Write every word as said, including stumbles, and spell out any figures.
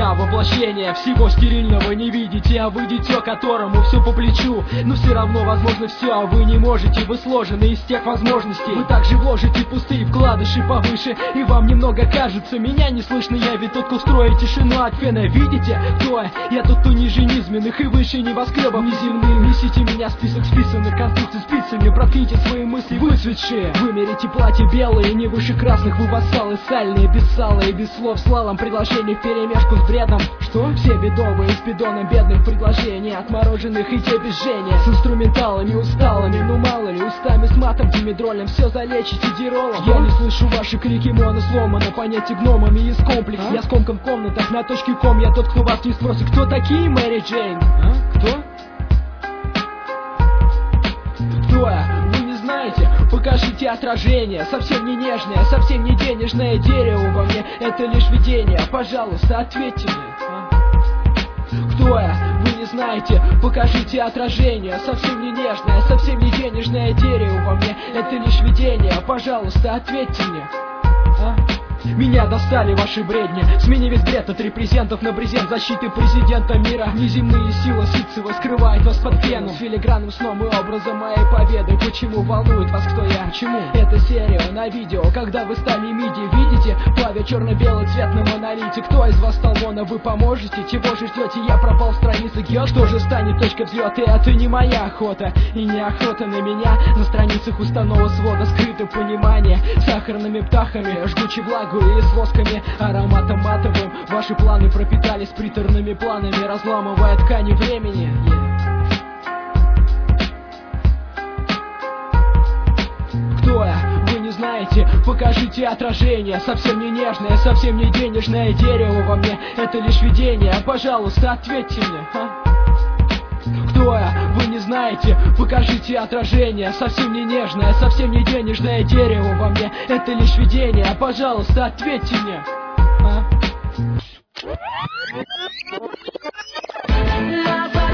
я воплощение всего стерильного не видите, а вы дитё, которому все по плечу. Но все равно возможно все, а вы не можете. Вы сложены из тех возможностей. Вы также вложите пустые вкладыши повыше, и вам немного кажется, меня не слышно. Я ведь тот, кто строит тишину от фена. Видите, кто я? Я тот, кто ниже низменных и выше небоскребов неземных. Несите меня список списанных конструкций спицами. Проткните свои мысли выцветшие. Вымерите платье белые, не выше красных. Вы вассалы сальные, без сала и без слов. Слалом предложений вперемешку с бредом. Что? Все бедовые с бидоном бедных предложений, отмороженных и те без жжения. С инструменталами усталыми, ну мало ли, устами с матом, димедролем. Все залечите диролом. Я не слышу ваши крики, моносломано. Понятие гномами из комплекс. А? Я скомкан в комнатах на точке ком. Я тот, кто вас не спросит, кто такие Мэри Джейн? А? Кто? Кто я? Вы не знаете? Покажите отражение. Совсем не нежное, совсем не денежное дерево во мне. Это лишь видение. Пожалуйста, ответьте мне. А? Кто я? Вы не знаете? Покажите отражение. Совсем не нежное, совсем не денежное дерево во мне. Это лишь видение. Пожалуйста, ответьте мне. А? Меня достали ваши бредни. Смени весь бред от репрезентов на брезент защиты президента мира. Неземные силы Ситцева скрывает вас под пену. С филигранным сном и образом моей победы. Почему волнует вас, кто я? Почему? Это серия на видео, когда вы стали миди. Видите? Плавя черно-белый цвет на монолите. Кто из вас стал вон, а вы поможете? Чего же ждете? Я пропал в странице Гёте. Что же станет точкой взлета? Это не моя охота. И не охота на меня. На страницах уставного свода скрыто понимание. Сахарными птахами, жгучей влагой и с восками, ароматом матовым. Ваши планы пропитались приторными планами, разламывая ткани времени. yeah. Кто я? Вы не знаете? Покажите отражение. Совсем не нежное, совсем не денежное дерево во мне. Это лишь видение. Пожалуйста, ответьте мне. А? Кто я? Вы не знаете? Покажите отражение. Совсем не нежное, совсем не денежное дерево во мне. Это лишь видение. Пожалуйста, ответьте мне. А?